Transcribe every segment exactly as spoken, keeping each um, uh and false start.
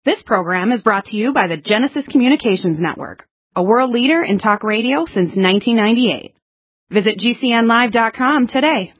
This program is brought to you by the Genesis Communications Network, a world leader in talk radio since nineteen ninety-eight. Visit G C N live dot com today.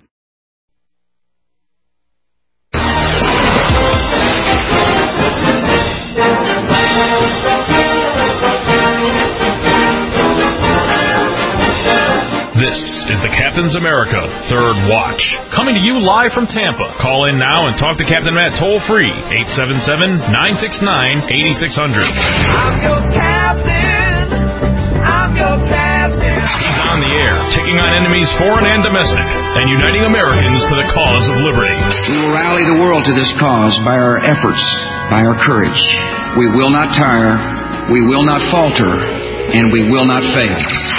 This is the Captain's America Third Watch, coming to you live from Tampa. Call in now and talk to Captain Matt toll-free, eight seven seven, nine six nine, eight six zero zero. I'm your captain. I'm your captain. He's on the air, taking on enemies foreign and domestic, and uniting Americans to the cause of liberty. We will rally the world to this cause by our efforts, by our courage. We will not tire, we will not falter, and we will not fail.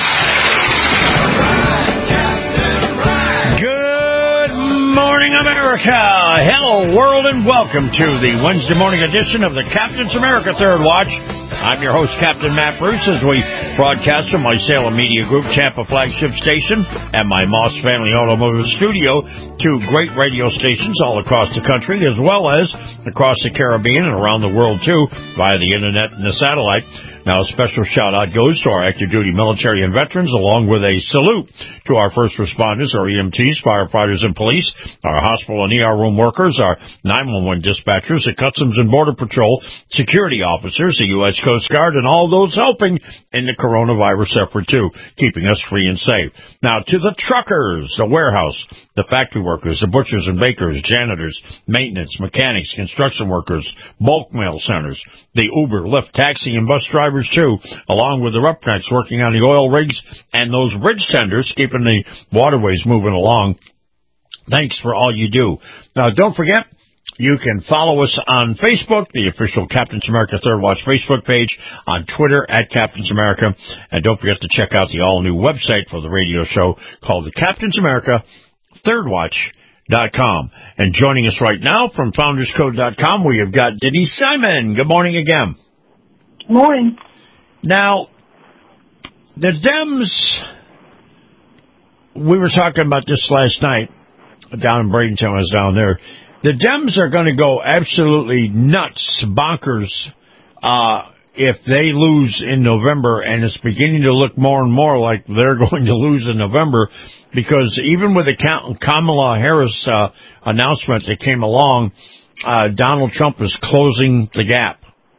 Morning, America! Hello, world, and welcome to the Wednesday morning edition of the Captain's America Third Watch. I'm your host, Captain Matt Bruce, as we broadcast from my Salem Media Group Tampa flagship station and my Moss Family Automotive Studio to great radio stations all across the country, as well as across the Caribbean and around the world, too, via the internet and the satellite. Now, a special shout-out goes to our active duty military and veterans, along with a salute to our first responders, our E M Ts, firefighters, and police, our hospital and E R room workers, our nine one one dispatchers, the Customs and Border Patrol, security officers, the U S Coast Guard, and all those helping in the coronavirus effort, too, keeping us free and safe. Now, to the truckers, the warehouse, the factory workers, the butchers and bakers, janitors, maintenance, mechanics, construction workers, bulk mail centers, the Uber, Lyft, taxi, and bus drivers, too, along with the roughnecks working on the oil rigs and those bridge tenders keeping the waterways moving along. Thanks for all you do. Now, don't forget, you can follow us on Facebook, the official Captain's America Third Watch Facebook page, on Twitter at Captain's America, and don't forget to check out the all-new website for the radio show called the Captain's America Third Watch dot com. And joining us right now from Founders Code dot com, we have got Denise Simon. Good morning again. Morning. Now, the Dems, we were talking about this last night down in Bradenton. I was down there. The Dems are going to go absolutely nuts, bonkers, uh, if they lose in November, and it's beginning to look more and more like they're going to lose in November, because even with the Kamala Harris uh, announcement that came along, uh, Donald Trump is closing the gap.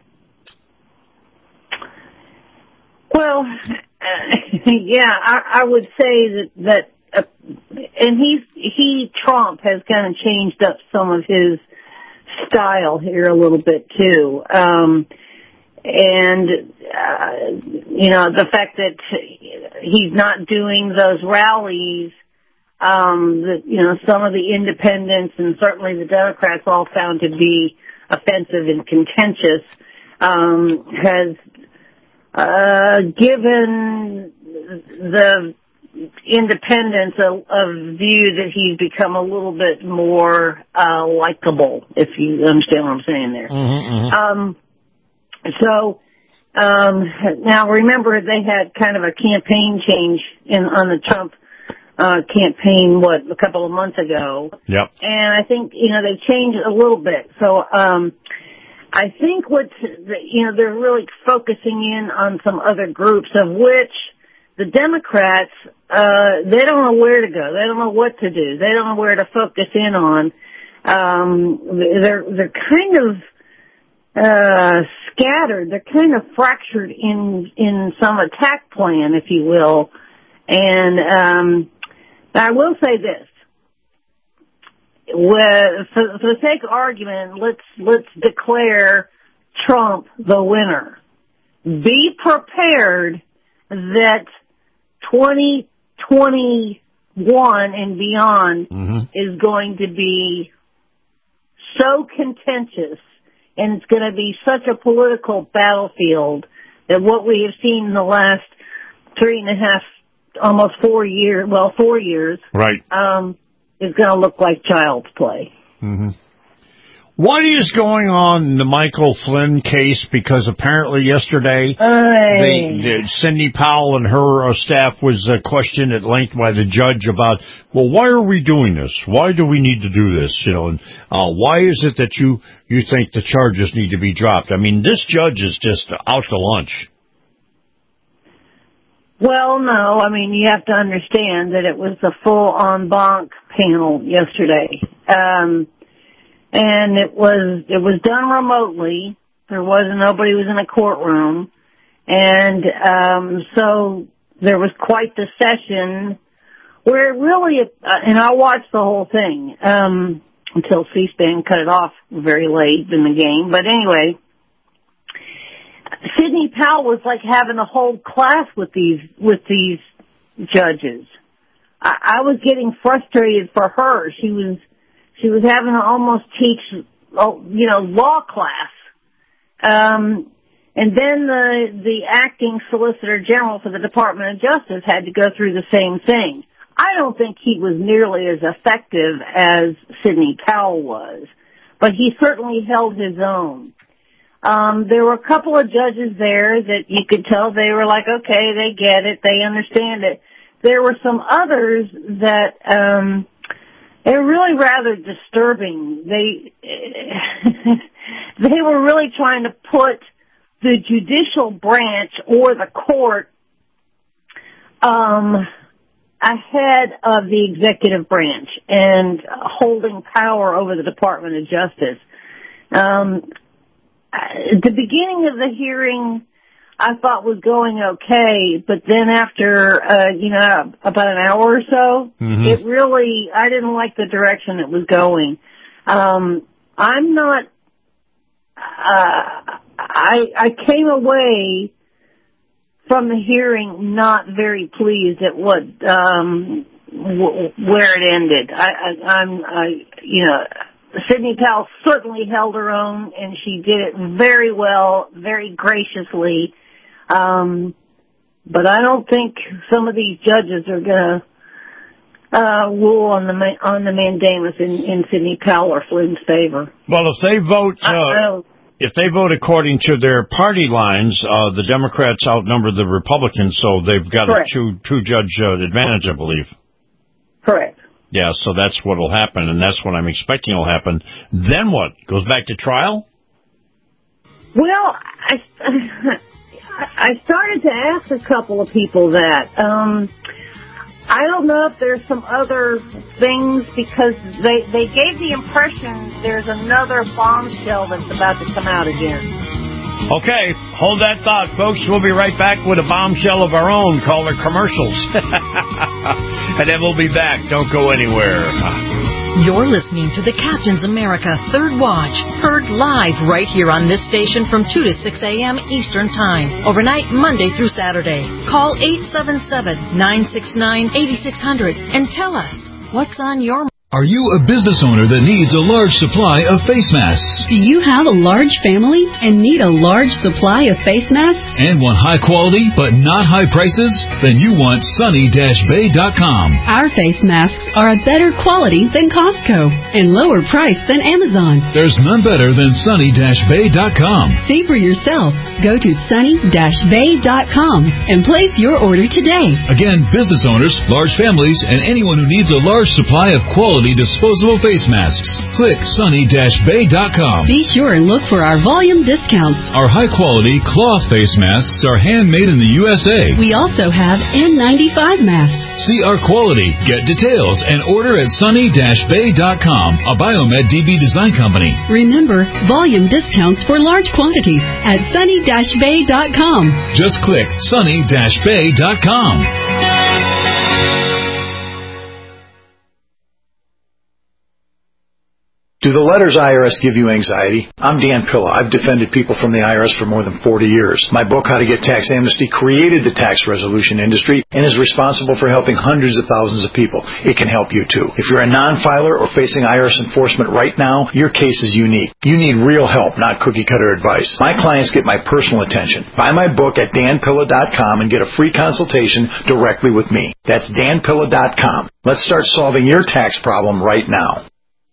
Well, uh, yeah, I, I would say that, that uh, and he's, he, Trump, has kind of changed up some of his style here a little bit, too. Um, and, uh, you know, the fact that he's not doing those rallies, um, that, you know, some of the independents and certainly the Democrats all found to be offensive and contentious, um, has Uh, given the independents a, a view that he's become a little bit more uh, likable, if you understand what I'm saying there. Mm-hmm, mm-hmm. Um, so um, now remember they had kind of a campaign change in on the Trump uh, campaign, what, a couple of months ago. Yep. And I think, you know, they changed a little bit. So, um, I think what, you know, they're really focusing in on some other groups, of which the Democrats, uh, they don't know where to go. They don't know what to do. They don't know where to focus in on. Um, they're, they're kind of, uh, scattered. They're kind of fractured in, in some attack plan, if you will. And, um, I will say this. Well, for, for the sake of argument, let's let's declare Trump the winner. Be prepared that twenty twenty-one and beyond mm-hmm. is going to be so contentious, and it's going to be such a political battlefield that what we have seen in the last three and a half, almost four years, well, four years, right, um, is going to look like child's play. Mm-hmm. What is going on in the Michael Flynn case? Because apparently yesterday, Aye. the, the Sidney Powell and her uh, staff was uh, questioned at length by the judge about, well, why are we doing this? Why do we need to do this? You know, and uh, why is it that you you think the charges need to be dropped? I mean, this judge is just out to lunch. Well, no, I mean, you have to understand that it was the full en banc panel yesterday. Um, and it was, it was done remotely. There wasn't, nobody was in a courtroom. And, um, so there was quite the session where it really, uh, and I watched the whole thing, um, until C-SPAN cut it off very late in the game. But anyway, Sidney Powell was like having a whole class with these, with these judges. I, I was getting frustrated for her. She was, she was having to almost teach, you know, law class. Um, and then the, the acting Solicitor General for the Department of Justice had to go through the same thing. I don't think he was nearly as effective as Sidney Powell was, but he certainly held his own. Um, there were a couple of judges there that you could tell they were like, okay, they get it, they understand it. There were some others that, um, they were really rather disturbing. They, they were really trying to put the judicial branch or the court, um, ahead of the executive branch and holding power over the Department of Justice. Um, at the beginning of the hearing, I thought was going okay, but then after, uh, you know, about an hour or so, mm-hmm. it really, I didn't like the direction it was going. Um, I'm not, uh, I, I came away from the hearing not very pleased at what, um, w- where it ended. I, I, I'm, I, you know, Sidney Powell certainly held her own, and she did it very well, very graciously. Um, but I don't think some of these judges are going to uh, rule on the on the mandamus in, in Sidney Powell or Flynn's favor. Well, if they vote, uh, if they vote according to their party lines, uh, the Democrats outnumber the Republicans, so they've got Correct. a two two judge uh, advantage, I believe. Correct. Yeah, so that's what will happen, and that's what I'm expecting will happen. Then what? Goes back to trial? Well, I, I started to ask a couple of people that. Um, I don't know if there's some other things, because they, they gave the impression there's another bombshell that's about to come out again. Okay, hold that thought, folks. We'll be right back with a bombshell of our own called our commercials. And then we'll be back. Don't go anywhere. You're listening to the Captain's America Third Watch, heard live right here on this station from two to six a.m. Eastern Time, overnight Monday through Saturday. Call eight seven seven, nine six nine, eight six zero zero and tell us what's on your mind. Are you a business owner that needs a large supply of face masks? Do you have a large family and need a large supply of face masks? And want high quality but not high prices? Then you want Sunny Bay dot com. Our face masks are a better quality than Costco and lower price than Amazon. There's none better than Sunny Bay dot com. See for yourself. Go to Sunny Bay dot com and place your order today. Again, business owners, large families, and anyone who needs a large supply of quality disposable face masks. Click Sunny Bay dot com. Be sure and look for our volume discounts. Our high-quality cloth face masks are handmade in the U S A. We also have N ninety-five masks. See our quality, get details, and order at Sunny Bay dot com, a Biomed D B design company. Remember, volume discounts for large quantities at Sunny Bay dot com. Just click Sunny Bay dot com. Do the letters I R S give you anxiety? I'm Dan Pilla. I've defended people from the I R S for more than forty years. My book, How to Get Tax Amnesty, created the tax resolution industry and is responsible for helping hundreds of thousands of people. It can help you too. If you're a non-filer or facing I R S enforcement right now, your case is unique. You need real help, not cookie-cutter advice. My clients get my personal attention. Buy my book at Dan Pilla dot com and get a free consultation directly with me. That's Dan Pilla dot com. Let's start solving your tax problem right now.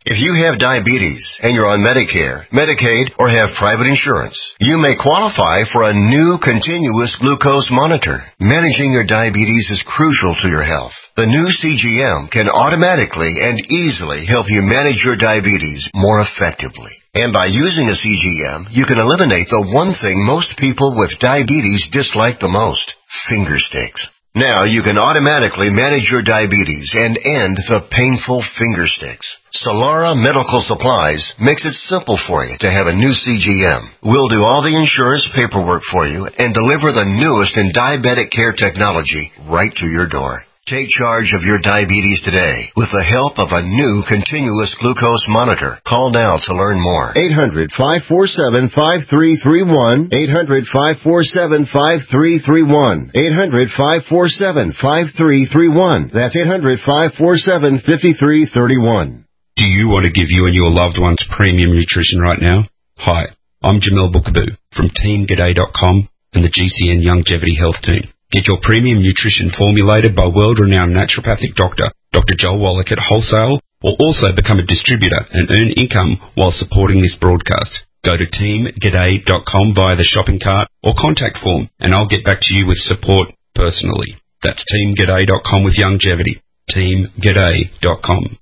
If you have diabetes and you're on Medicare, Medicaid, or have private insurance, you may qualify for a new continuous glucose monitor. Managing your diabetes is crucial to your health. The new C G M can automatically and easily help you manage your diabetes more effectively. And by using a C G M, you can eliminate the one thing most people with diabetes dislike the most, finger sticks. Now you can automatically manage your diabetes and end the painful finger sticks. Solara Medical Supplies makes it simple for you to have a new C G M. We'll do all the insurance paperwork for you and deliver the newest in diabetic care technology right to your door. Take charge of your diabetes today with the help of a new continuous glucose monitor. Call now to learn more. eight hundred, five four seven, five three three one. eight hundred, five four seven, five three three one. eight hundred, five four seven, five three three one. That's eight hundred, five four seven, five three three one. Do you want to give you and your loved ones premium nutrition right now? Hi, I'm Jamel Bookaboo from Team G'day dot com and the G C N Longevity Health Team. Get your premium nutrition formulated by world-renowned naturopathic doctor, Doctor Joel Wallach at wholesale, or also become a distributor and earn income while supporting this broadcast. Go to Team G'day dot com via the shopping cart or contact form, and I'll get back to you with support personally. That's Team G'day dot com with Longevity. Team G'day dot com.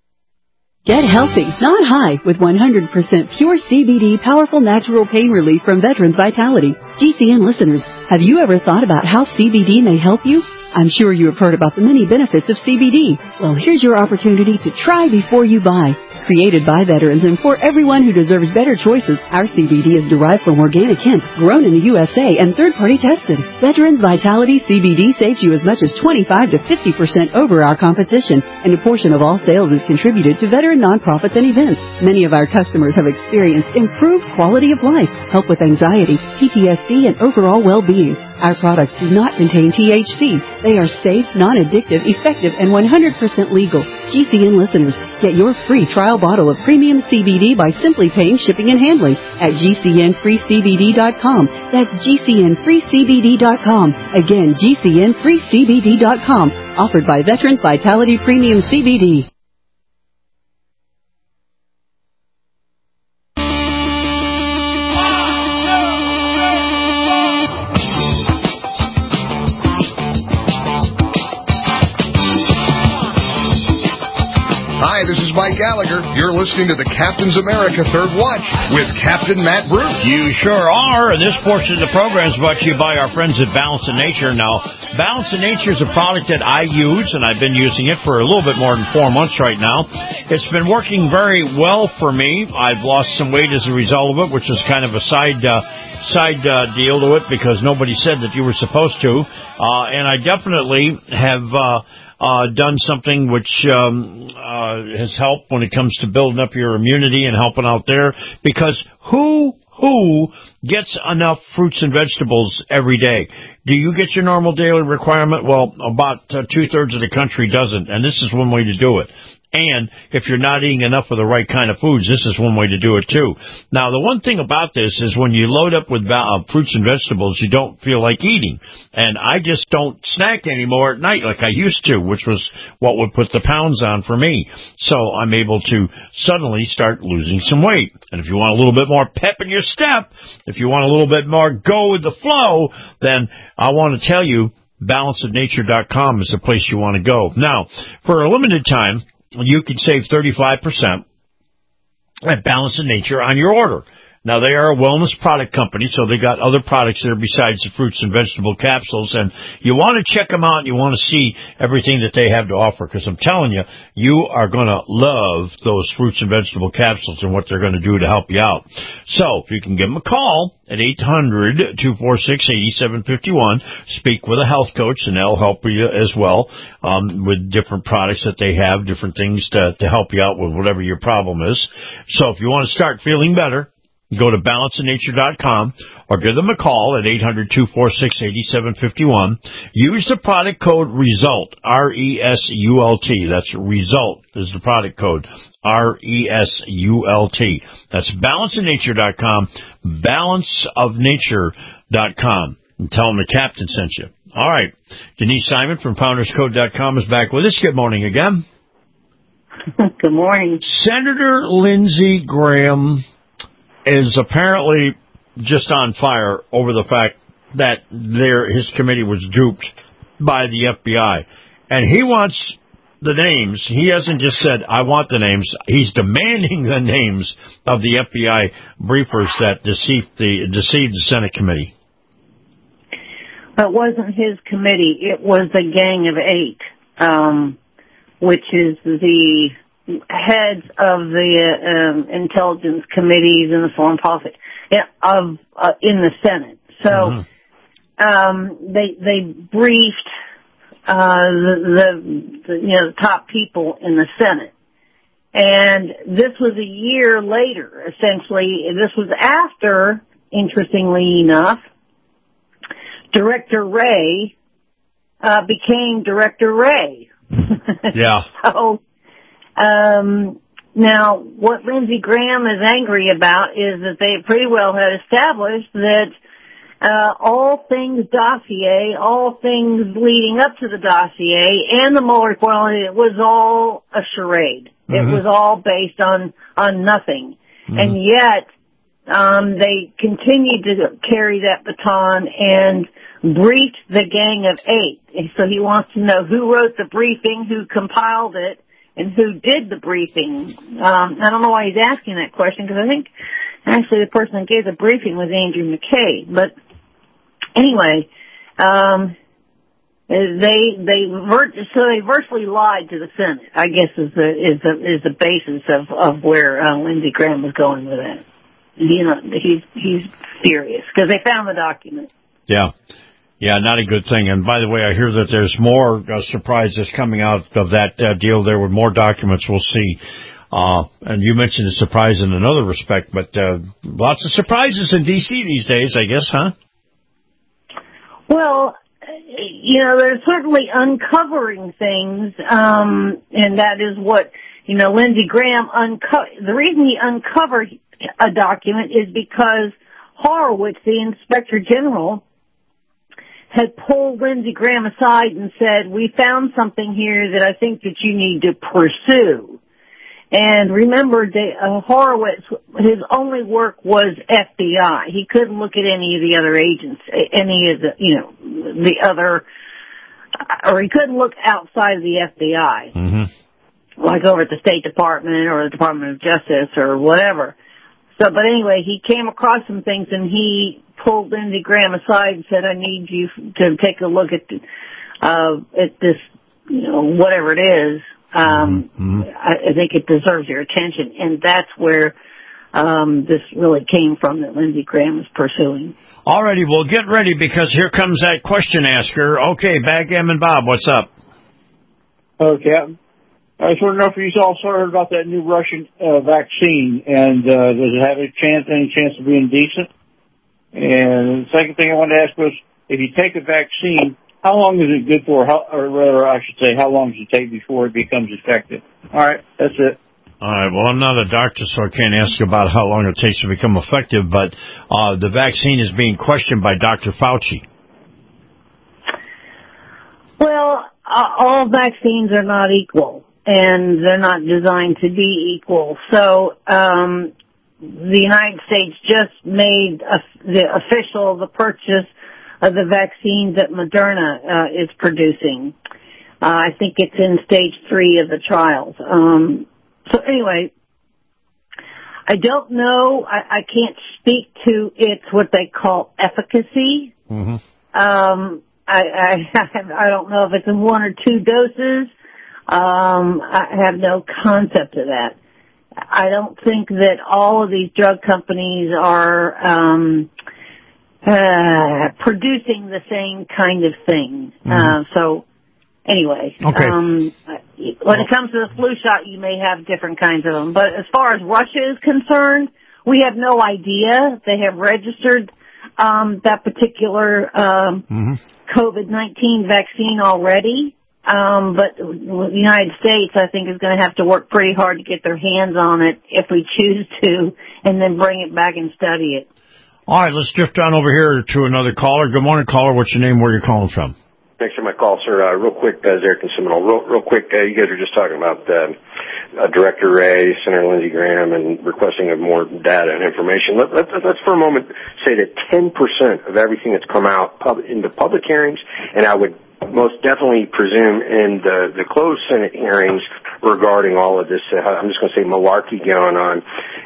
Get healthy, not high, with one hundred percent pure C B D powerful natural pain relief from Veterans Vitality. G C N listeners, have you ever thought about how C B D may help you? I'm sure you have heard about the many benefits of C B D. Well, here's your opportunity to try before you buy. Created by veterans and for everyone who deserves better choices, our C B D is derived from organic hemp, grown in the U S A and third-party tested. Veterans Vitality C B D saves you as much as twenty-five to fifty percent over our competition, and a portion of all sales is contributed to veteran nonprofits and events. Many of our customers have experienced improved quality of life, help with anxiety, P T S D, and overall well-being. Our products do not contain T H C. They are safe, non-addictive, effective, and one hundred percent legal. G C N listeners, get your free trial bottle of premium C B D by simply paying shipping and handling at G C N free C B D dot com. That's G C N free C B D dot com. Again, G C N free C B D dot com. Offered by Veterans Vitality Premium C B D. Hi, this is Mike Gallagher. You're listening to the Captain's America Third Watch with Captain Matt Bruce. You sure are. And this portion of the program is brought to you by our friends at Balance of Nature. Now, Balance of Nature is a product that I use, and I've been using it for a little bit more than four months right now. It's been working very well for me. I've lost some weight as a result of it, which is kind of a side uh, side uh, deal to it because nobody said that you were supposed to. Uh, and I definitely have... Uh, Uh, done something which um, uh, has helped when it comes to building up your immunity and helping out there. Because who who gets enough fruits and vegetables every day? Do you get your normal daily requirement? Well, about uh, two-thirds of the country doesn't, and this is one way to do it. And if you're not eating enough of the right kind of foods, this is one way to do it, too. Now, the one thing about this is when you load up with uh, fruits and vegetables, you don't feel like eating. And I just don't snack anymore at night like I used to, which was what would put the pounds on for me. So I'm able to suddenly start losing some weight. And if you want a little bit more pep in your step, if you want a little bit more go with the flow, then I want to tell you balance of nature dot com is the place you want to go. Now, for a limited time, you can save thirty-five percent at Balance of Nature on your order. Now, they are a wellness product company, so they got other products there besides the fruits and vegetable capsules, and you want to check them out, and you want to see everything that they have to offer, because I'm telling you, you are going to love those fruits and vegetable capsules and what they're going to do to help you out. So, if you can give them a call at eight hundred, two four six, eight seven five one, speak with a health coach, and they'll help you as well um, with different products that they have, different things to, to help you out with whatever your problem is. So, if you want to start feeling better, go to balance of nature dot com or give them a call at eight hundred, two four six, eight seven five one. Use the product code RESULT, R E S U L T. That's RESULT is the product code, R E S U L T. That's balance of nature dot com, balance of nature dot com. And tell them the captain sent you. All right. Denise Simon from founders code dot com is back with us. Good morning again. Good morning. Senator Lindsey Graham is apparently just on fire over the fact that their his committee was duped by the F B I. And he wants the names. He hasn't just said, I want the names. He's demanding the names of the F B I briefers that deceived the, deceived the Senate committee. It wasn't his committee. It was the Gang of Eight, um, which is the heads of the um, intelligence committees and the foreign policy yeah, of uh, in the Senate. So mm-hmm. um, they they briefed uh, the, the, the you know the top people in the Senate, and this was a year later. Essentially, this was after, interestingly enough, Director Wray uh, became Director Wray. Yeah. So, um, now what Lindsey Graham is angry about is that they pretty well had established that uh, all things dossier, all things leading up to the dossier, and the Mueller trial, it was all a charade. Mm-hmm. It was all based on on nothing, mm-hmm. and yet um, they continued to carry that baton and briefed the Gang of Eight. And so he wants to know who wrote the briefing, who compiled it, and who did the briefing. Um, I don't know why he's asking that question, because I think actually the person that gave the briefing was Andrew McKay. But anyway, um, they they vir- so they virtually lied to the Senate, I guess is the is the is the basis of of where uh, Lindsey Graham was going with that. You know, he's he's furious because they found the document. Yeah. Yeah, not a good thing. And by the way, I hear that there's more uh, surprises coming out of that uh, deal. There were more documents we'll see. Uh, and you mentioned a surprise in another respect, but uh, lots of surprises in D C these days, I guess, huh? Well, you know, they're certainly uncovering things, um, and that is what, you know, Lindsey Graham unco- the reason he uncovered a document is because Horowitz, the Inspector General, had pulled Lindsey Graham aside and said, we found something here that I think that you need to pursue. And remember, they, uh, Horowitz, his only work was F B I. He couldn't look at any of the other agents, any of the, you know, the other, or he couldn't look outside of the F B I. Mm-hmm. Like over at the State Department or the Department of Justice or whatever. So, but anyway, he came across some things and he pulled Lindsey Graham aside and said, I need you to take a look at, uh, at this, you know, whatever it is. Um, mm-hmm. I, I think it deserves your attention. And that's where, um, this really came from that Lindsey Graham is pursuing. All righty, well, get ready because here comes that question asker. Okay, Backgammon Bob, what's up? Okay. I just want to know if you also heard about that new Russian uh, vaccine, and uh, does it have a chance, any chance of being decent? And the second thing I wanted to ask was, if you take a vaccine, how long is it good for, how, or rather, I should say, how long does it take before it becomes effective? All right, that's it. All right, well, I'm not a doctor, so I can't ask you about how long it takes to become effective, but uh, the vaccine is being questioned by Doctor Fauci. Well, uh, all vaccines are not equal. And they're not designed to be equal. So um, the United States just made a, the official the purchase of the vaccine that Moderna uh, is producing. Uh, I think it's in stage three of the trials. Um, so anyway, I don't know. I, I can't speak to its what they call efficacy. Mm-hmm. Um, I, I I don't know if it's in one or two doses. Um, I have no concept of that. I don't think that all of these drug companies are um, uh, producing the same kind of thing. Mm-hmm. Uh, so, anyway, okay. um, when it comes to the flu shot, you may have different kinds of them. But as far as Russia is concerned, we have no idea. They have registered um, that particular um, mm-hmm. COVID nineteen vaccine already. Um, but the United States, I think, is going to have to work pretty hard to get their hands on it if we choose to, and then bring it back and study it. All right, let's drift on over here to another caller. Good morning, caller. What's your name? Where are you calling from? Thanks for my call, sir. Uh, real quick, uh, Eric and Seminole. Real, real quick, uh, you guys were just talking about uh, uh, Director Wray, Senator Lindsey Graham, and requesting of more data and information. Let, let, let's for a moment say that ten percent of everything that's come out pub, in the public hearings, and I would most definitely presume in the, the closed Senate hearings regarding all of this, uh, I'm just going to say malarkey going on,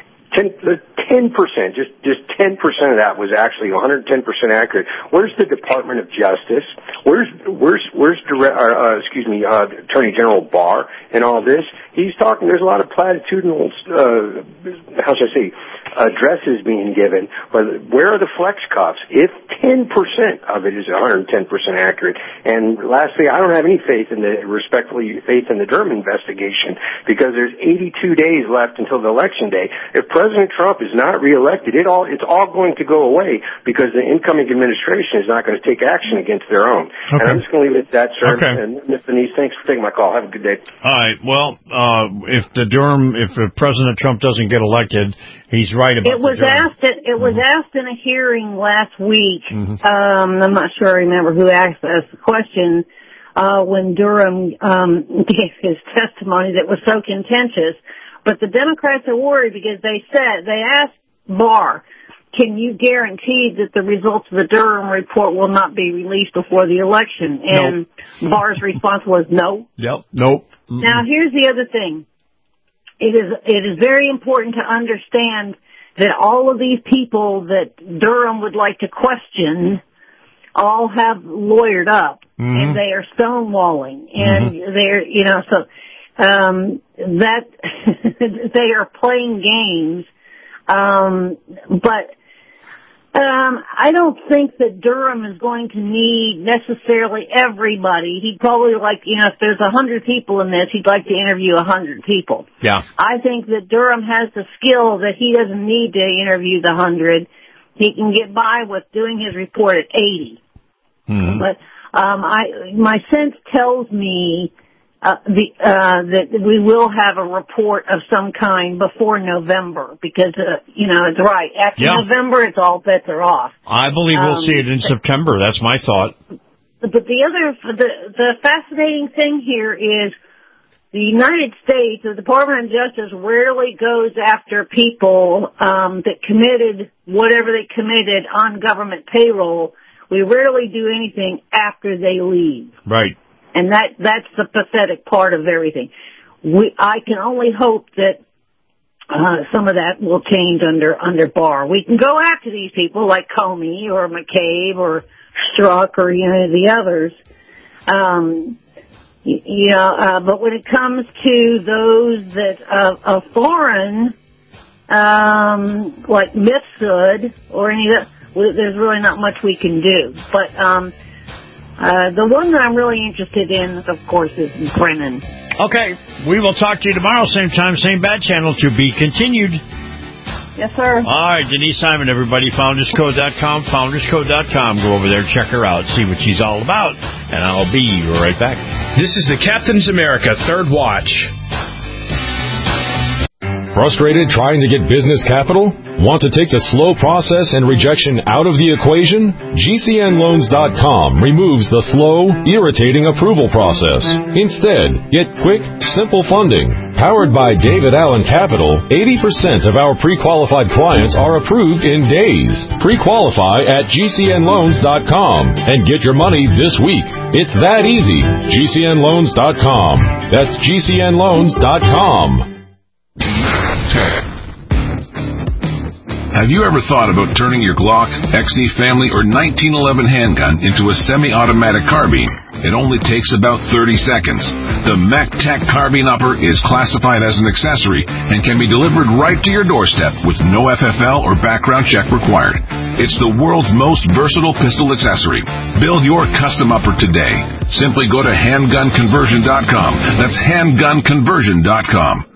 ten percent, just just ten percent of that was actually one hundred ten percent accurate. Where's the Department of Justice? Where's where's where's direct, uh, uh, excuse me, uh, Attorney General Barr and all this? He's talking. There's a lot of platitudinal, uh, how should I say, addresses being given. But where are the flex cuffs? If ten percent of it is one hundred ten percent accurate. And lastly, I don't have any faith in the respectfully faith in the Durham investigation because there's eighty-two days left until the election day. If President Trump is not reelected, it all it's all going to go away because the incoming administration is not going to take action against their own. Okay. And I'm just going to leave it at that, sir. Okay. And Miz Denise, thanks for taking my call. Have a good day. All right. Well, uh, if the Durham, if President Trump doesn't get elected, he's right about it was the Durham. asked. At, it was mm-hmm. asked in a hearing last week. Mm-hmm. Um, I'm not sure I remember who asked us the question uh, when Durham um, gave his testimony that was so contentious. But the Democrats are worried because they said they asked Barr, "Can you guarantee that the results of the Durham report will not be released before the election?" And nope. Barr's response was no. Yep. Nope. Mm-mm. Now here's the other thing. It is it is very important to understand that all of these people that Durham would like to question all have lawyered up, mm-hmm. and they are stonewalling, and mm-hmm. they're you know so. Um, that they are playing games, um, but um, I don't think that Durham is going to need necessarily everybody. He'd probably like, you know, if there's a hundred people in this, he'd like to interview a hundred people. Yeah. I think that Durham has the skill that he doesn't need to interview the hundred. He can get by with doing his report at eighty. Mm-hmm. But um, I, my sense tells me. Uh, the, uh, that we will have a report of some kind before November because, uh, you know, it's right. After yeah. November, it's all bets are off. I believe we'll um, see it in but, September. That's my thought. But the other, the, the fascinating thing here is the United States, the Department of Justice rarely goes after people, um, that committed whatever they committed on government payroll. We rarely do anything after they leave. Right. And that, that's the pathetic part of everything. We, I can only hope that, uh, some of that will change under, under Barr. We can go after these people like Comey or McCabe or Strzok or, you know, the others. Um, you, you know, uh, but when it comes to those that, uh, are foreign, um, like Mifsud or any of that, there's really not much we can do. But, um, Uh, the one that I'm really interested in, of course, is Brennan. Okay. We will talk to you tomorrow, same time, same bad channel, to be continued. Yes, sir. All right, Denise Simon, everybody, founders code dot com, founders code dot com. Go over there, check her out, see what she's all about, and I'll be right back. This is the Captain's America Third Watch. Frustrated trying to get business capital? Want to take the slow process and rejection out of the equation? G C N loans dot com removes the slow, irritating approval process. Instead, get quick, simple funding. Powered by David Allen Capital, eighty percent of our pre-qualified clients are approved in days. Pre-qualify at G C N loans dot com and get your money this week. It's that easy. G C N loans dot com. That's G C N loans dot com. Have you ever thought about turning your Glock, X D Family, or nineteen eleven handgun into a semi-automatic carbine? It only takes about thirty seconds. The MacTac Carbine Upper is classified as an accessory and can be delivered right to your doorstep with no F F L or background check required. It's the world's most versatile pistol accessory. Build your custom upper today. Simply go to handgun conversion dot com. That's handgun conversion dot com.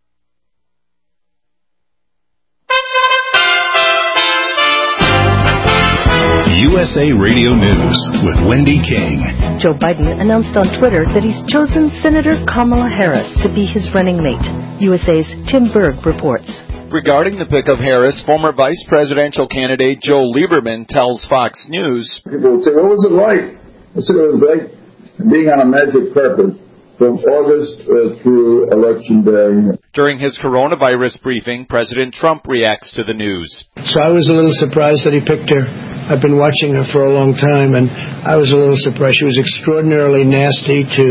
U S A Radio News with Wendy King. Joe Biden announced on Twitter that he's chosen Senator Kamala Harris to be his running mate. U S A's Tim Berg reports. Regarding the pick of Harris, former vice presidential candidate Joe Lieberman tells Fox News, people would say, what was it like I said it was like being on a magic carpet from August uh, through Election Day. During his coronavirus briefing, President Trump reacts to the news. So I was a little surprised that he picked her. I've been watching her for a long time, and I was a little surprised. She was extraordinarily nasty to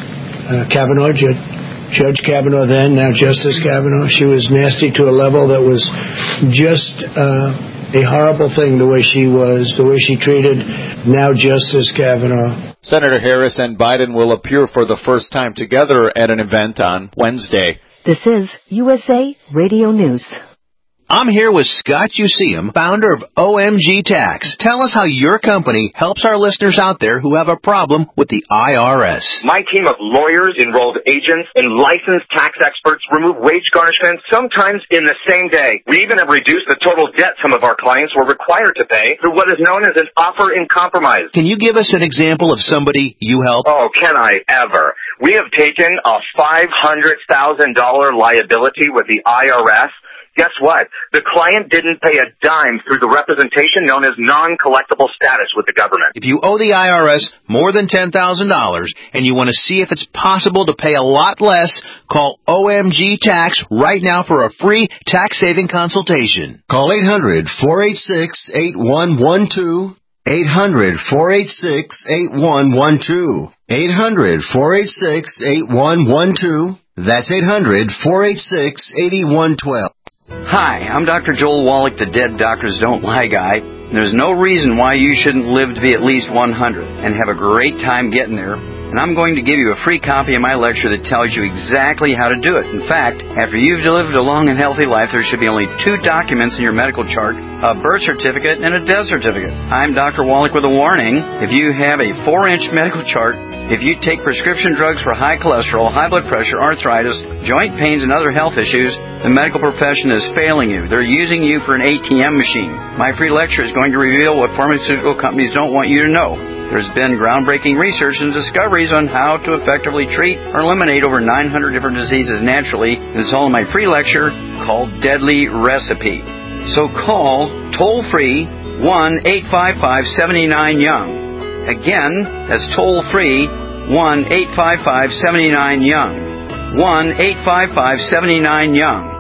uh, Kavanaugh, Judge, Judge Kavanaugh then, now Justice Kavanaugh. She was nasty to a level that was just uh, a horrible thing, the way she was, the way she treated now Justice Kavanaugh. Senator Harris and Biden will appear for the first time together at an event on Wednesday. This is U S A Radio News. I'm here with Scott Useum, founder of O M G Tax. Tell us how your company helps our listeners out there who have a problem with the I R S. My team of lawyers, enrolled agents, and licensed tax experts remove wage garnishments sometimes in the same day. We even have reduced the total debt some of our clients were required to pay through what is known as an offer in compromise. Can you give us an example of somebody you help? Oh, can I ever? We have taken a five hundred thousand dollars liability with the I R S. Guess what? The client didn't pay a dime through the representation known as non-collectible status with the government. If you owe the I R S more than ten thousand dollars and you want to see if it's possible to pay a lot less, call O M G Tax right now for a free tax-saving consultation. Call eight hundred, four eight six, eight one one two. eight hundred, four eight six, eight one one two. eight hundred, four eight six, eight one one two. That's eight hundred, four eight six, eight one one two. Hi, I'm Doctor Joel Wallach, the Dead Doctors Don't Lie guy. There's no reason why you shouldn't live to be at least one hundred and have a great time getting there. And I'm going to give you a free copy of my lecture that tells you exactly how to do it. In fact, after you've lived a long and healthy life, there should be only two documents in your medical chart, a birth certificate and a death certificate. I'm Doctor Wallach with a warning. If you have a four-inch medical chart, if you take prescription drugs for high cholesterol, high blood pressure, arthritis, joint pains, and other health issues, the medical profession is failing you. They're using you for an A T M machine. My free lecture is going to reveal what pharmaceutical companies don't want you to know. There's been groundbreaking research and discoveries on how to effectively treat or eliminate over nine hundred different diseases naturally. And it's all in my free lecture called Deadly Recipe. So call toll-free one eight five five, seven nine, young. Again, that's toll-free one eight five five, seven nine, young. one eight five five, seven nine, young.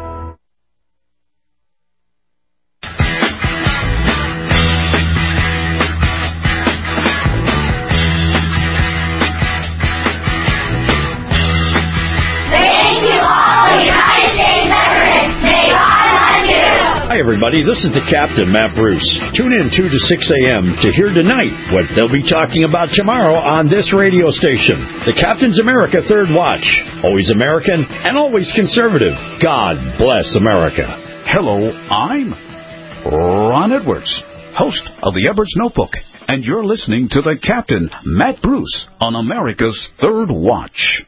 Hi, everybody. This is the Captain, Matt Bruce. Tune in two to six a.m. to hear tonight what they'll be talking about tomorrow on this radio station. The Captain's America Third Watch. Always American and always conservative. God bless America. Hello, I'm Ron Edwards, host of the Edwards Notebook, and you're listening to the Captain, Matt Bruce, on America's Third Watch.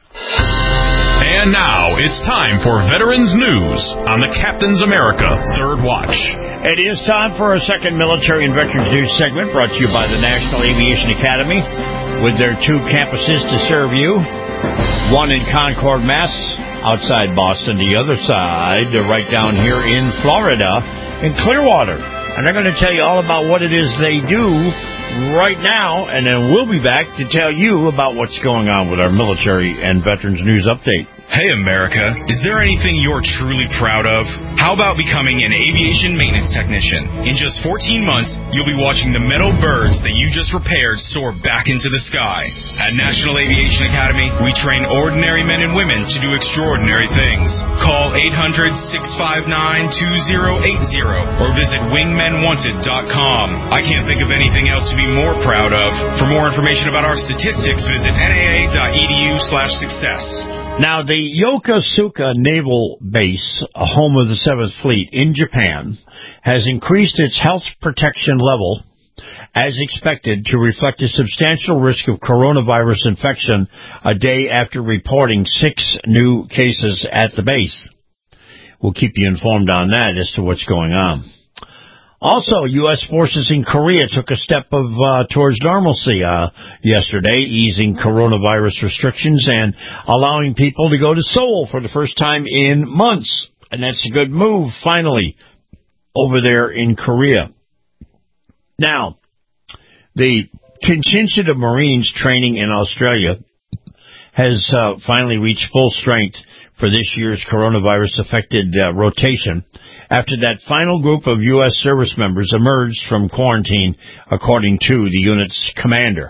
And now it's time for Veterans News on the Captain's America Third Watch. It is time for a second military and veterans news segment brought to you by the National Aviation Academy with their two campuses to serve you. One in Concord, Mass, outside Boston. The other side, right down here in Florida, in Clearwater. And they're going to tell you all about what it is they do right now, and then we'll be back to tell you about what's going on with our military and veterans news update. Hey, America, is there anything you're truly proud of? How about becoming an aviation maintenance technician? In just fourteen months, you'll be watching the metal birds that you just repaired soar back into the sky. At National Aviation Academy, we train ordinary men and women to do extraordinary things. Call eight hundred, six five nine, two zero eight zero or visit wingmen wanted dot com. I can't think of anything else to be more proud of. For more information about our statistics, visit N A A dot E D U slash success. Now, the Yokosuka Naval Base, a home of the seventh Fleet in Japan, has increased its health protection level, as expected, to reflect a substantial risk of coronavirus infection a day after reporting six new cases at the base. We'll keep you informed on that as to what's going on. Also, U S forces in Korea took a step of uh, towards normalcy uh, yesterday, easing coronavirus restrictions and allowing people to go to Seoul for the first time in months. And that's a good move, finally, over there in Korea. Now, the contingent of Marines training in Australia has uh, finally reached full strength for this year's coronavirus-affected uh, rotation after that final group of U S service members emerged from quarantine, according to the unit's commander.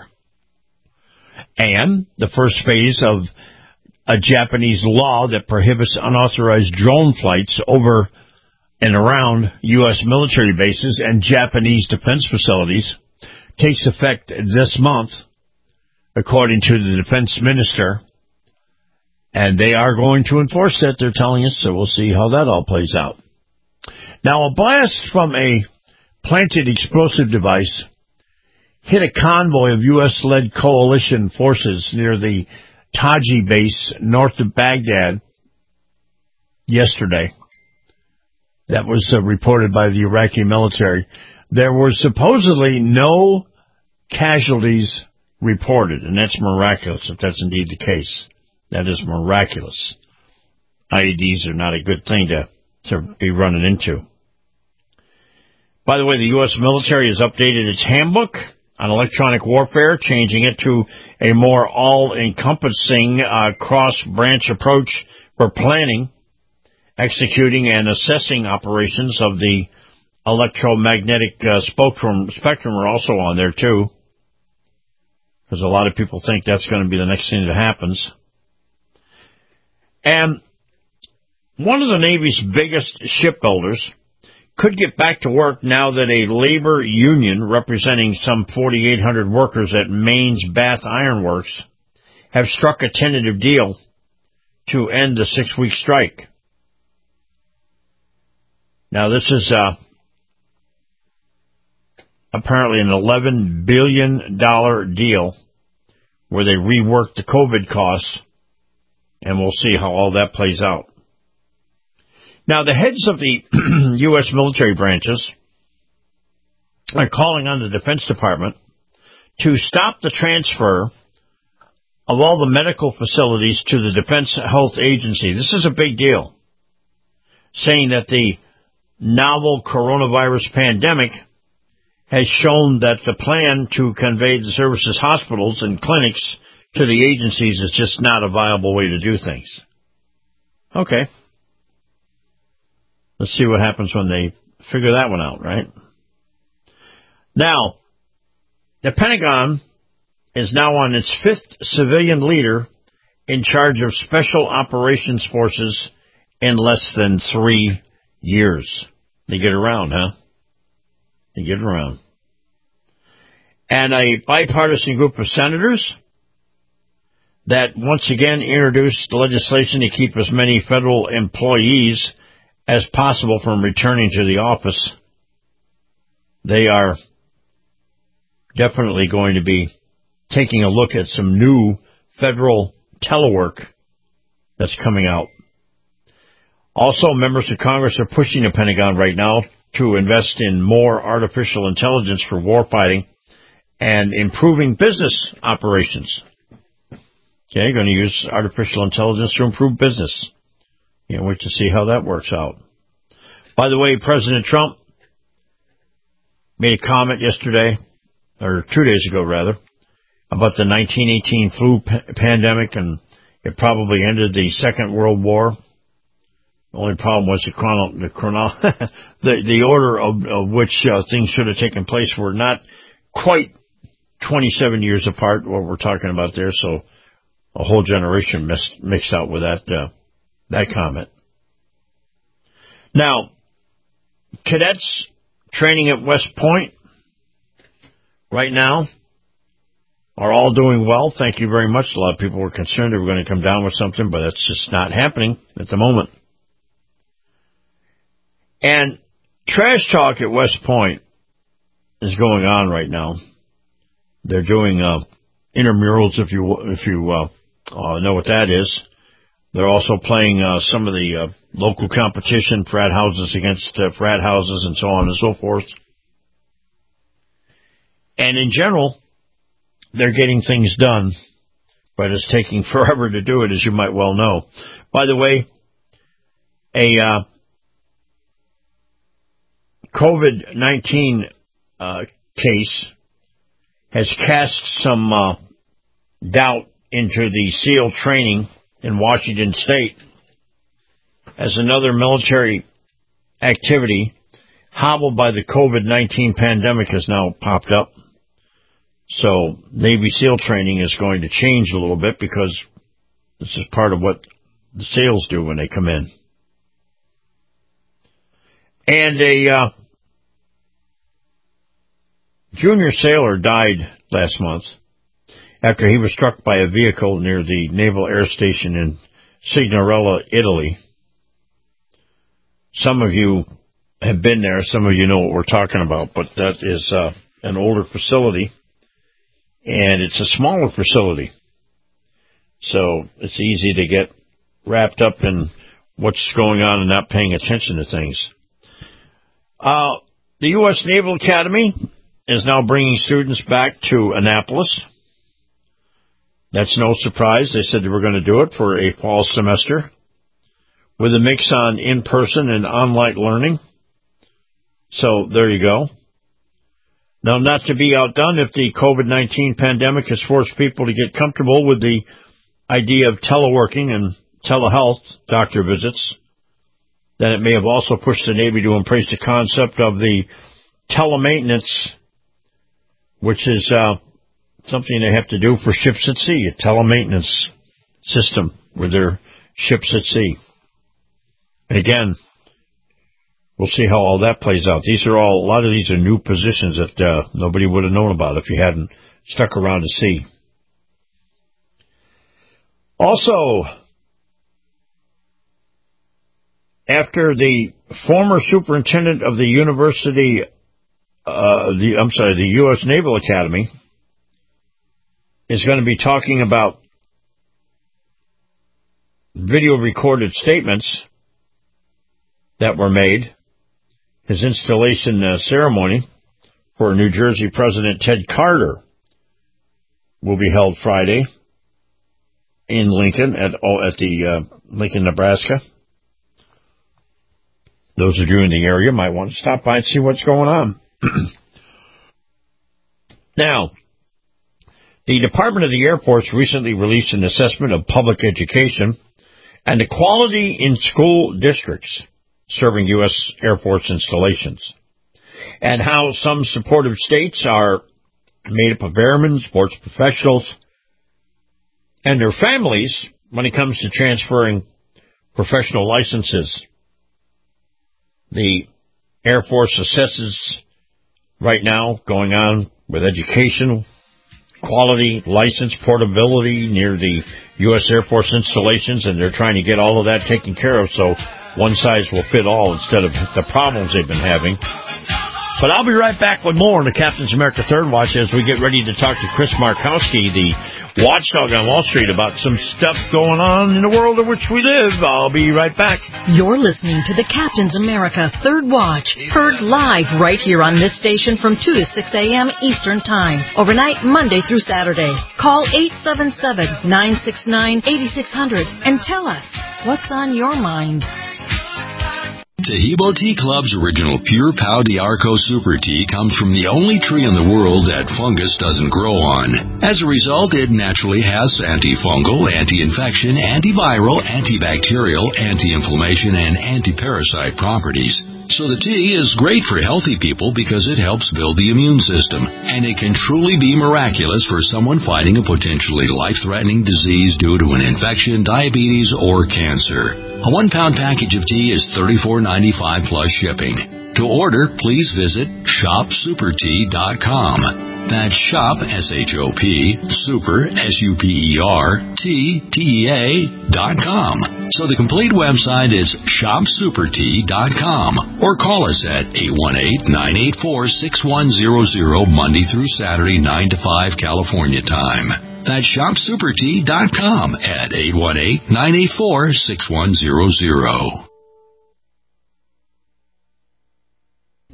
And the first phase of a Japanese law that prohibits unauthorized drone flights over and around U S military bases and Japanese defense facilities takes effect this month, according to the defense minister. And they are going to enforce that, they're telling us, so we'll see how that all plays out. Now, a blast from a planted explosive device hit a convoy of U S-led coalition forces near the Taji base north of Baghdad yesterday. That was uh, reported by the Iraqi military. There were supposedly no casualties reported, and that's miraculous if that's indeed the case. That is miraculous. I E Ds are not a good thing to, to be running into. By the way, the U S military has updated its handbook on electronic warfare, changing it to a more all-encompassing uh, cross-branch approach for planning, executing, and assessing operations of the electromagnetic uh, spectrum, spectrum are also on there, too, because a lot of people think that's going to be the next thing that happens. And one of the Navy's biggest shipbuilders could get back to work now that a labor union representing some forty-eight hundred workers at Maine's Bath Iron Works have struck a tentative deal to end the six-week strike. Now, this is uh, apparently an eleven billion dollars deal where they rework the COVID costs, and we'll see how all that plays out. Now, the heads of the U S military branches are calling on the Defense Department to stop the transfer of all the medical facilities to the Defense Health Agency. This is a big deal, saying that the novel coronavirus pandemic has shown that the plan to convey the services, hospitals, and clinics to the agencies is just not a viable way to do things. Okay. Let's see what happens when they figure that one out, right? Now, the Pentagon is now on its fifth civilian leader in charge of special operations forces in less than three years. They get around, huh? They get around. And a bipartisan group of senators that once again introduced legislation to keep as many federal employees as possible from returning to the office. They are definitely going to be taking a look at some new federal telework that's coming out. Also, members of Congress are pushing the Pentagon right now to invest in more artificial intelligence for warfighting and improving business operations. Okay, going to use artificial intelligence to improve business. Can't wait to see how that works out. By the way, President Trump made a comment yesterday, or two days ago rather, about the nineteen eighteen flu p- pandemic, and it probably ended the Second World War. The only problem was the chrono, the, chrono, the, the order of, of which uh, things should have taken place were not quite twenty-seven years apart, what we're talking about there, so a whole generation mixed, mixed out with that uh, that comment. Now, cadets training at West Point right now are all doing well. Thank you very much. A lot of people were concerned they were going to come down with something, but that's just not happening at the moment. And trash talk at West Point is going on right now. They're doing uh, intramurals, if you if you uh, uh, know what that is. They're also playing uh, some of the uh, local competition, frat houses against uh, frat houses, and so on and so forth. And in general, they're getting things done, but it's taking forever to do it, as you might well know. By the way, a uh, COVID nineteen uh, case has cast some uh, doubt into the SEAL training in Washington State as another military activity hobbled by the COVID nineteen pandemic has now popped up. So Navy SEAL training is going to change a little bit because this is part of what the SEALs do when they come in. And a uh, junior sailor died last month after he was struck by a vehicle near the Naval Air Station in Signorella, Italy. Some of you have been there. Some of you know what we're talking about, but that is uh, an older facility, and it's a smaller facility. So it's easy to get wrapped up in what's going on and not paying attention to things. Uh, the U S Naval Academy is now bringing students back to Annapolis. That's no surprise. They said they were going to do it for a fall semester with a mix on in-person and online learning. So there you go. Now, not to be outdone, if the COVID nineteen pandemic has forced people to get comfortable with the idea of teleworking and telehealth doctor visits, then it may have also pushed the Navy to embrace the concept of the telemaintenance, which is uh, something they have to do for ships at sea, a telemaintenance system with their ships at sea. And again, we'll see how all that plays out. These are all, a lot of these are new positions that uh, nobody would have known about if you hadn't stuck around to see. Also, after the former superintendent of the University, uh, the I'm sorry, the U S Naval Academy is going to be talking about video recorded statements that were made. His installation uh, ceremony for New Jersey President Ted Carter will be held Friday in Lincoln at at the uh, Lincoln, Nebraska. Those of you in the area might want to stop by and see what's going on. Now, the Department of the Air Force recently released an assessment of public education and the quality in school districts serving U S Air Force installations, and how some supportive states are made up of airmen, sports professionals, and their families when it comes to transferring professional licenses. The Air Force assesses right now going on with education, quality, license portability near the U S Air Force installations, and they're trying to get all of that taken care of so one size will fit all instead of the problems they've been having. But I'll be right back with more on the Captain's America Third Watch as we get ready to talk to Chris Markowski, the watchdog on Wall Street, about some stuff going on in the world in which we live. I'll be right back. You're listening to the Captain's America Third Watch, heard live right here on this station from two to six a.m. Eastern Time, overnight Monday through Saturday. Call eight seven seven, nine six nine, eight six zero zero and tell us what's on your mind. Tahibo Tea Club's original Pure Pau d'Arco Super Tea comes from the only tree in the world that fungus doesn't grow on. As a result, it naturally has antifungal, anti-infection, antiviral, antibacterial, anti-inflammation, and anti-parasite properties. So the tea is great for healthy people because it helps build the immune system, and it can truly be miraculous for someone fighting a potentially life-threatening disease due to an infection, diabetes, or cancer. A one-pound package of tea is thirty-four ninety-five plus shipping. To order, please visit shop super tea dot com. That's shop, S H O P, super, S U P E R, T, T E A, dot com. So the complete website is shop super tea dot com. Or call us at eight one eight, nine eight four, six one zero zero Monday through Saturday, nine to five California time. That's shop super tea dot com at eight one eight, nine eight four, six one zero zero.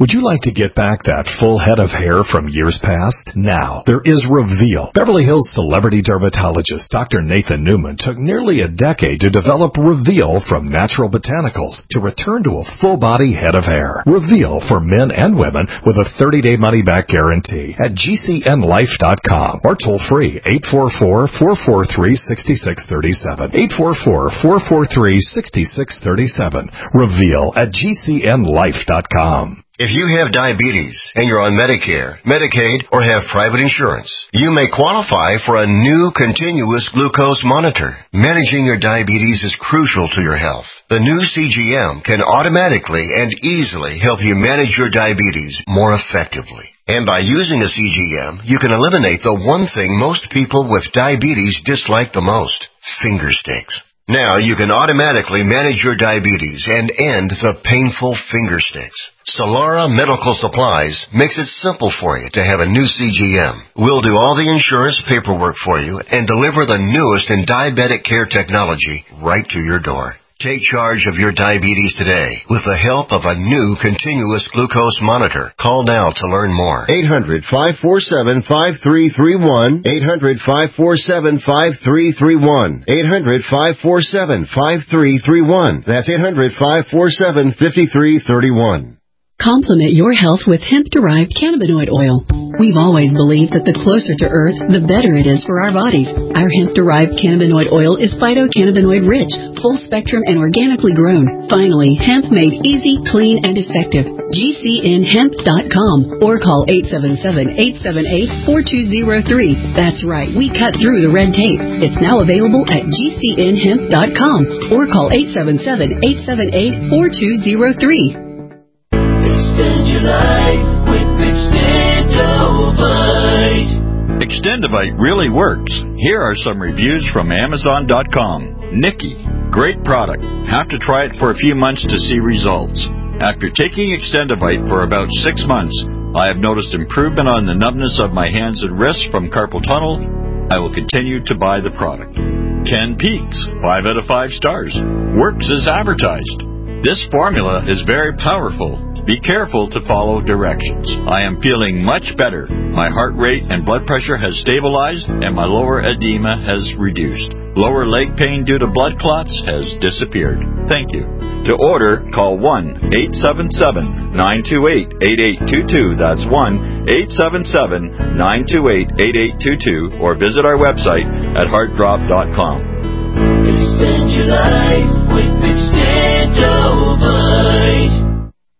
Would you like to get back that full head of hair from years past? Now, there is Reveal. Beverly Hills celebrity dermatologist Doctor Nathan Newman took nearly a decade to develop Reveal from natural botanicals to return to a full-body head of hair. Reveal for men and women with a thirty-day money-back guarantee at G C N life dot com or toll-free eight four four, four four three, six six three seven. eight four four, four four three, six six three seven. Reveal at G C N life dot com. If you have diabetes and you're on Medicare, Medicaid, or have private insurance, you may qualify for a new continuous glucose monitor. Managing your diabetes is crucial to your health. The new C G M can automatically and easily help you manage your diabetes more effectively. And by using a C G M, you can eliminate the one thing most people with diabetes dislike the most: finger sticks. Now you can automatically manage your diabetes and end the painful finger sticks. Solara Medical Supplies makes it simple for you to have a new C G M. We'll do all the insurance paperwork for you and deliver the newest in diabetic care technology right to your door. Take charge of your diabetes today with the help of a new continuous glucose monitor. Call now to learn more. eight hundred, five four seven, five three three one. eight hundred, five four seven, five three three one. eight hundred, five four seven, five three three one. That's eight hundred, five four seven, five three three one. Complement your health with hemp-derived cannabinoid oil. We've always believed that the closer to Earth, the better it is for our bodies. Our hemp-derived cannabinoid oil is phytocannabinoid-rich, full-spectrum, and organically grown. Finally, hemp made easy, clean, and effective. G C N hemp dot com or call eight seven seven, eight seven eight, four two zero three. That's right, we cut through the red tape. It's now available at G C N hemp dot com or call eight seven seven, eight seven eight, four two zero three. Extend your life with Extendovite. Extendovite really works. Here are some reviews from Amazon dot com. Nikki, great product. Have to try it for a few months to see results. After taking Extendovite for about six months, I have noticed improvement on the numbness of my hands and wrists from carpal tunnel. I will continue to buy the product. Ken Peaks, five out of five stars. Works as advertised. This formula is very powerful. Be careful to follow directions. I am feeling much better. My heart rate and blood pressure has stabilized, and my lower edema has reduced. Lower leg pain due to blood clots has disappeared. Thank you. To order, call one eight seven seven, nine two eight, eight eight two two. That's one eight seven seven, nine two eight, eight eight two two, or visit our website at heart drop dot com. Extend your life with Extendovite.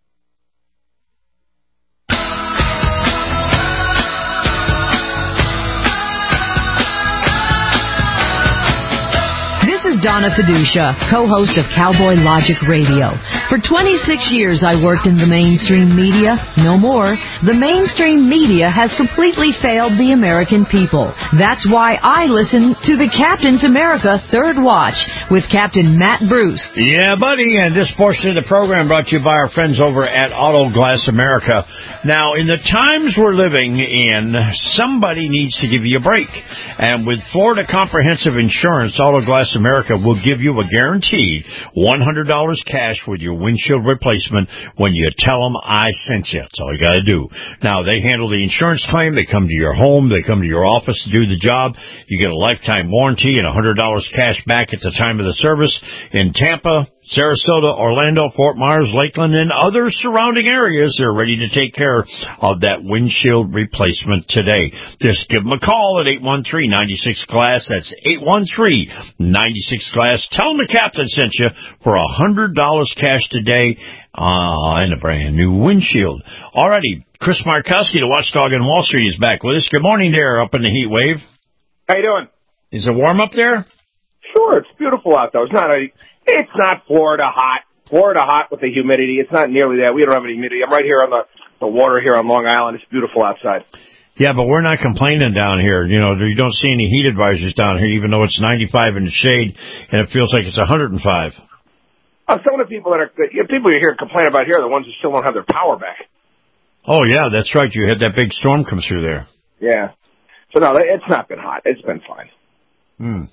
Donna Fiducia, co-host of Cowboy Logic Radio. For twenty-six years, I worked in the mainstream media. No more. The mainstream media has completely failed the American people. That's why I listen to the Captain's America Third Watch with Captain Matt Bruce. Yeah, buddy, and this portion of the program brought to you by our friends over at Auto Glass America. Now, in the times we're living in, somebody needs to give you a break. And with Florida Comprehensive Insurance, Auto Glass America will give you a guaranteed one hundred dollars cash with your windshield replacement when you tell them I sent you. That's all you got to do. Now, they handle the insurance claim. They come to your home. They come to your office to do the job. You get a lifetime warranty and one hundred dollars cash back at the time of the service. In Tampa, Sarasota, Orlando, Fort Myers, Lakeland, and other surrounding areas, they're ready to take care of that windshield replacement today. Just give them a call at eight one three, nine six, glass. That's eight one three, nine six, glass. Tell them the Captain sent you for one hundred dollars cash today uh, and a brand new windshield. Alrighty, Chris Markowski, the watchdog in Wall Street, is back with us. Good morning there up in the heat wave. How you doing? Is it warm up there? Sure, it's beautiful out there. It's not a... It's not Florida hot. Florida hot with the humidity. It's not nearly that. We don't have any humidity. I'm right here on the, the water here on Long Island. It's beautiful outside. Yeah, but we're not complaining down here. You know, you don't see any heat advisories down here, even though it's ninety-five in the shade, and it feels like it's one hundred five. Uh, some of the people that are the people you hear complain about here are the ones who still don't have their power back. Oh, yeah, that's right. You had that big storm come through there. Yeah. So, no, it's not been hot. It's been fine. Hmm.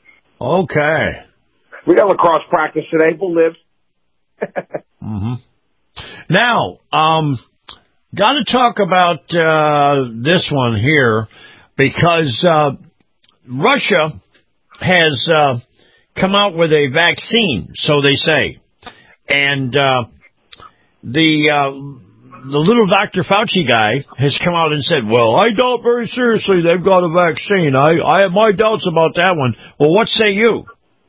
Okay. We got lacrosse practice today. We'll live. mm-hmm. Now, um, Got to talk about uh, this one here because uh, Russia has uh, come out with a vaccine, so they say. And uh, the uh, the little Doctor Fauci guy has come out and said, well, I doubt very seriously they've got a vaccine. I, I have my doubts about that one. Well, what say you?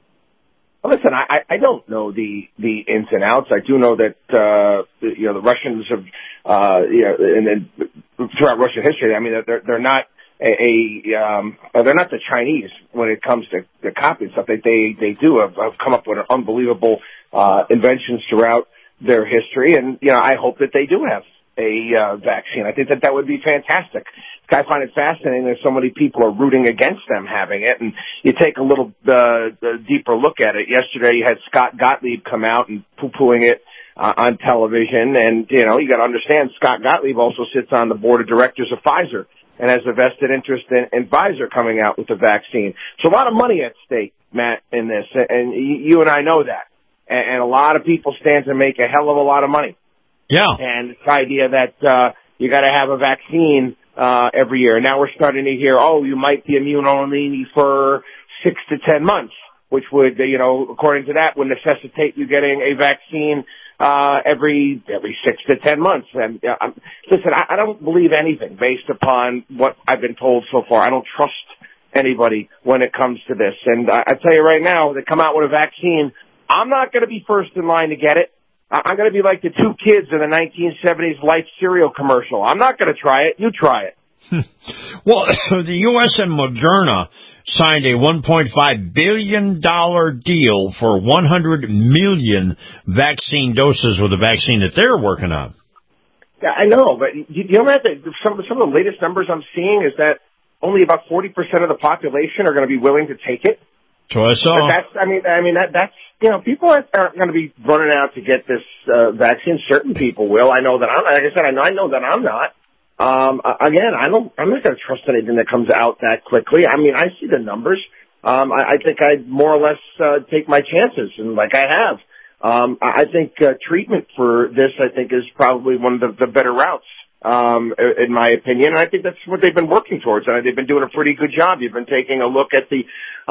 Well, listen, I, I don't know the, the ins and outs. I do know that, uh, you know, the Russians have, uh, you know, and then throughout Russian history, I mean, they're, they're not a, a um, they're not the Chinese when it comes to, to copying stuff. They, they, they do have, have come up with unbelievable, uh, inventions throughout their history. And, you know, I hope that they do have a, uh, vaccine. I think that that would be fantastic. I find it fascinating that so many people are rooting against them having it. And you take a little uh, deeper look at it. Yesterday you had Scott Gottlieb come out and poo-pooing it uh, on television. And, you know, you got to understand Scott Gottlieb also sits on the board of directors of Pfizer and has a vested interest in, in Pfizer coming out with the vaccine. So a lot of money at stake, Matt, in this. And you and I know that. And, and a lot of people stand to make a hell of a lot of money. Yeah. And this idea that uh, you got to have a vaccine Uh, every year. Now we're starting to hear, oh, you might be immune only for six to ten months, which would, you know, according to that, would necessitate you getting a vaccine uh, every every six to ten months. And uh, I'm, listen, I, I don't believe anything based upon what I've been told so far. I don't trust anybody when it comes to this. And I, I tell you right now, they come out with a vaccine. I'm not going to be first in line to get it. I'm going to be like the two kids in the nineteen seventies Life cereal commercial. I'm not going to try it. You try it. Well, the U S and Moderna signed a one point five billion dollars deal for one hundred million vaccine doses with the vaccine that they're working on. Yeah, I know, but you know what? Some, some of the latest numbers I'm seeing is that only about forty percent of the population are going to be willing to take it. So I saw. But that's, I mean, I mean that that's, you know, people aren't, aren't going to be running out to get this uh, vaccine. Certain people will. I know that I'm. Like I said, I know, I know that I'm not. Um, again, I don't. I'm not going to trust anything that comes out that quickly. I mean, I see the numbers. Um, I, I think I'd more or less uh, take my chances, and like I have. Um, I think uh, treatment for this, I think, is probably one of the, the better routes. Um, in my opinion, and I think that's what they've been working towards, and they've been doing a pretty good job. You've been taking a look at the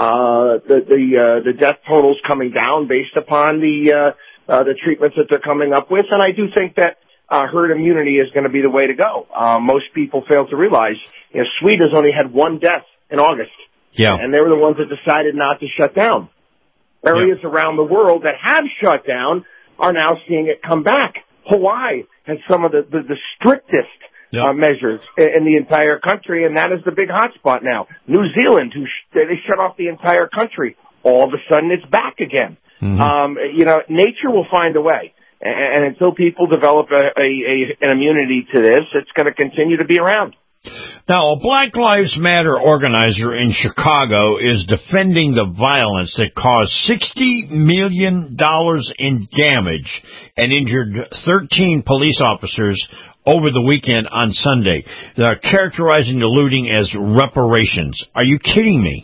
uh, the the, uh, the death totals coming down based upon the uh, uh, the treatments that they're coming up with, and I do think that uh, herd immunity is going to be the way to go. Uh, most people fail to realize, you know, Sweden's only had one death in August, yeah, and they were the ones that decided not to shut down. Areas yeah. around the world that have shut down are now seeing it come back. Hawaii has some of the, the, the strictest yep. uh, measures in, in the entire country, and that is the big hot spot now. New Zealand, who sh- they shut off the entire country. All of a sudden, it's back again. Mm-hmm. Um, you know, nature will find a way, and, and until people develop a, a, a, an immunity to this, it's going to continue to be around. Now, a Black Lives Matter organizer in Chicago is defending the violence that caused sixty million dollars in damage and injured thirteen police officers over the weekend on Sunday. They're characterizing the looting as reparations. Are you kidding me?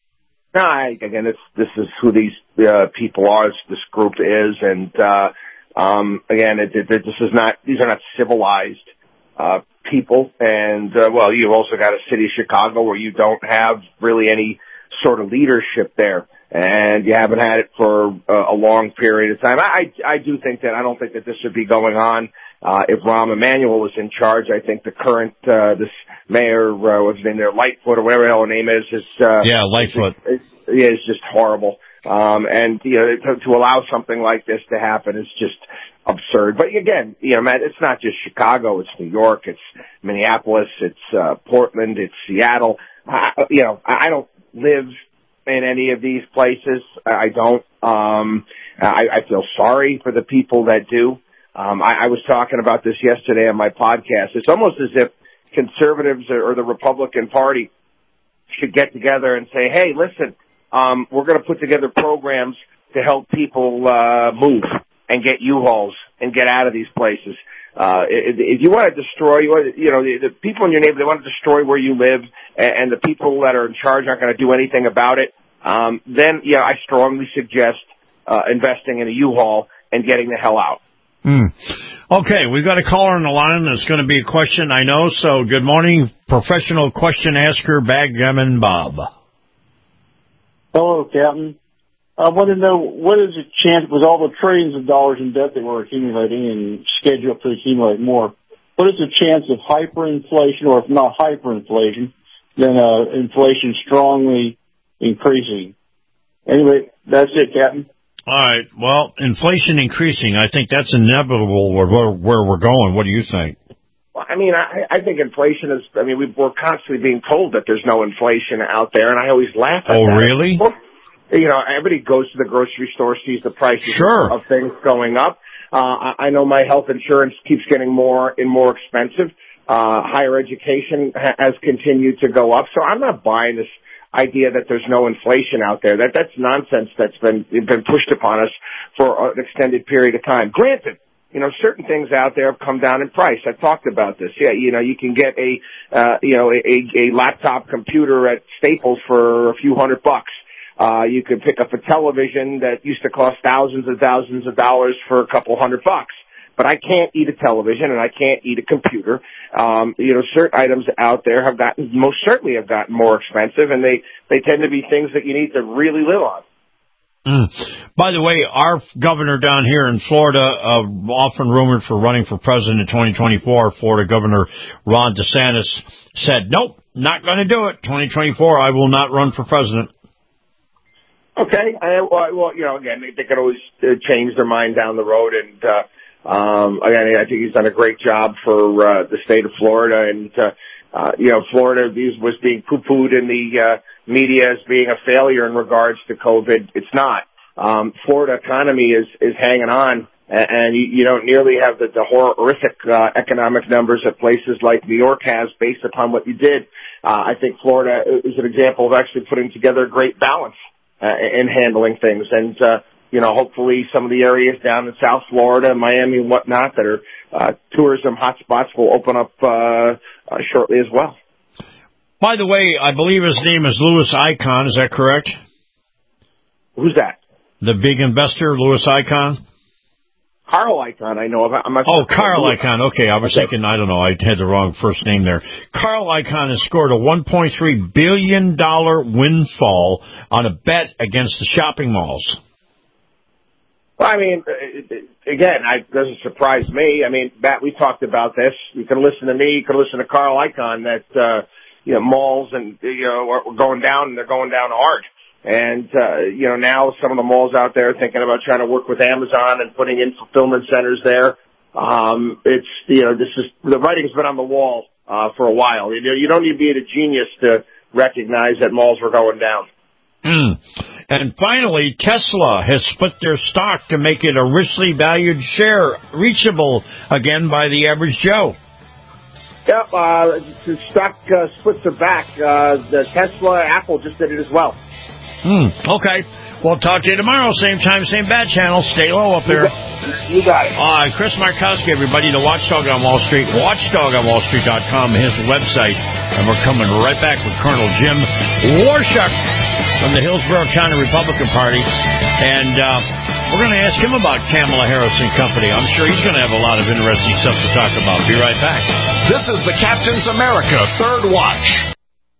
No, I, again, it's, this is who these uh, people are, this group is, and uh, um, again, it, it, this is not; these are not civilized uh people, and uh, well, you've also got a city of Chicago where you don't have really any sort of leadership there, and you haven't had it for uh, a long period of time. I I do think that I don't think that this should be going on uh, if Rahm Emanuel was in charge. I think the current uh, this mayor, uh, what's his name there, Lightfoot or whatever the hell her name is, is uh, yeah, Lightfoot. It's, it's, yeah, it's just horrible. Um, and you know, to, to allow something like this to happen is just absurd. But again, you know, Matt, it's not just Chicago. It's New York. It's Minneapolis. It's uh, Portland. It's Seattle. I, you know, I don't live in any of these places. I don't. Um, I, I feel sorry for the people that do. Um, I, I was talking about this yesterday on my podcast. It's almost as if conservatives or, or the Republican Party should get together and say, hey, listen, um, we're going to put together programs to help people uh, move and get U-Hauls and get out of these places. Uh, if, if you want to destroy, you, want to, you know, the, the people in your neighborhood, they want to destroy where you live, and, and the people that are in charge aren't going to do anything about it, um, then, yeah, I strongly suggest uh, investing in a U-Haul and getting the hell out. Mm. Okay, we've got a caller on the line that's going to be a question, I know. So, good morning, professional question asker, Backgammon Bob. Hello, Captain. I want to know, what is the chance, with all the trillions of dollars in debt that we're accumulating and scheduled to accumulate more, what is the chance of hyperinflation, or if not hyperinflation, then uh, inflation strongly increasing? Anyway, that's it, Captain. All right. Well, inflation increasing, I think that's inevitable where, where, where we're going. What do you think? Well, I mean, I, I think inflation is, I mean, we, we're constantly being told that there's no inflation out there, and I always laugh at oh, that. Oh, really? Well, you know, everybody goes to the grocery store, sees the prices sure. of things going up. Uh, I know my health insurance keeps getting more and more expensive. Uh, higher education ha- has continued to go up. So I'm not buying this idea that there's no inflation out there. That that's nonsense that's been been pushed upon us for an extended period of time. Granted, you know, certain things out there have come down in price. I've talked about this. Yeah, you know, you can get a uh, you know a, a laptop computer at Staples for a few hundred bucks. Uh, you could pick up a television that used to cost thousands and thousands of dollars for a couple hundred bucks. But I can't eat a television and I can't eat a computer. Um, you know, certain items out there have gotten, most certainly have gotten more expensive, and they, they tend to be things that you need to really live on. Mm. By the way, our governor down here in Florida, uh, often rumored for running for president in twenty twenty-four, Florida Governor Ron DeSantis said, nope, not going to do it. twenty twenty-four, I will not run for president. Okay. I, well, you know, again, they, they can always uh, change their mind down the road. And, uh, um, again, I think he's done a great job for, uh, the state of Florida. And, uh, uh, you know, Florida was being poo-pooed in the, uh, media as being a failure in regards to COVID. It's not. Um, Florida economy is, is hanging on. And you, you don't nearly have the, the horrific, uh, economic numbers that places like New York has based upon what you did. Uh, I think Florida is an example of actually putting together a great balance. Uh, in handling things. And, uh, you know, hopefully some of the areas down in South Florida, Miami and whatnot that are, uh, tourism hotspots will open up, uh, uh, shortly as well. By the way, I believe his name is Louis Icahn. Is that correct? Who's that? The big investor, Louis Icahn? Carl Icahn, I know of. I'm not oh, Carl Icahn. Okay, I was okay. thinking, I don't know, I had the wrong first name there. Carl Icahn has scored a one point three billion dollars windfall on a bet against the shopping malls. Well, I mean, again, it doesn't surprise me. I mean, Matt, we talked about this. You can listen to me, you can listen to Carl Icahn, that, uh, you know, malls and, you know, are going down, and they're going down hard. And, uh, you know, now some of the malls out there thinking about trying to work with Amazon and putting in fulfillment centers there. Um, it's, you know, this is, the writing's been on the wall, uh, for a while. You know, you don't need to be a genius to recognize that malls were going down. Mm. And finally, Tesla has split their stock to make it a richly valued share, reachable again by the average Joe. Yep, uh, the stock, uh, splits are back. Uh, the Tesla, Apple just did it as well. Hmm. Okay. We'll talk to you tomorrow. Same time, same bad channel. Stay low up there. You got it. All right. Chris Markowski, everybody, the Watchdog on Wall Street. Watchdog on Wall Street dot com, his website. And we're coming right back with Colonel Jim Warshak from the Hillsborough County Republican Party. And uh, we're going to ask him about Kamala Harris and Company. I'm sure he's going to have a lot of interesting stuff to talk about. Be right back. This is the Captain's America Third Watch.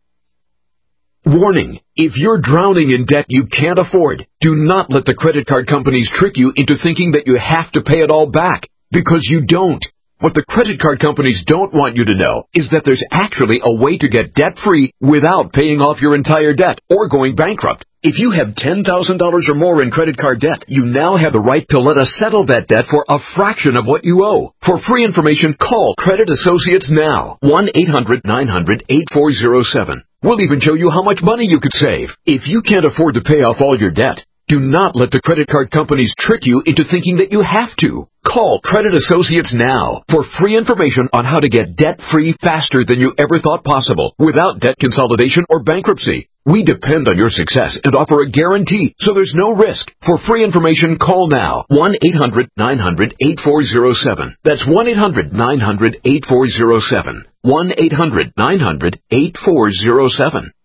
Warning, if you're drowning in debt you can't afford, do not let the credit card companies trick you into thinking that you have to pay it all back, because you don't. What the credit card companies don't want you to know is that there's actually a way to get debt-free without paying off your entire debt or going bankrupt. If you have ten thousand dollars or more in credit card debt, you now have the right to let us settle that debt for a fraction of what you owe. For free information, call Credit Associates now. one eight hundred nine hundred eight four zero seven. We'll even show you how much money you could save. If you can't afford to pay off all your debt, do not let the credit card companies trick you into thinking that you have to. Call Credit Associates now for free information on how to get debt-free faster than you ever thought possible without debt consolidation or bankruptcy. We depend on your success and offer a guarantee, so there's no risk. For free information, call now. one eight hundred nine hundred eight four zero seven. That's one eight hundred nine hundred eight four zero seven. one eight hundred nine hundred eight four zero seven.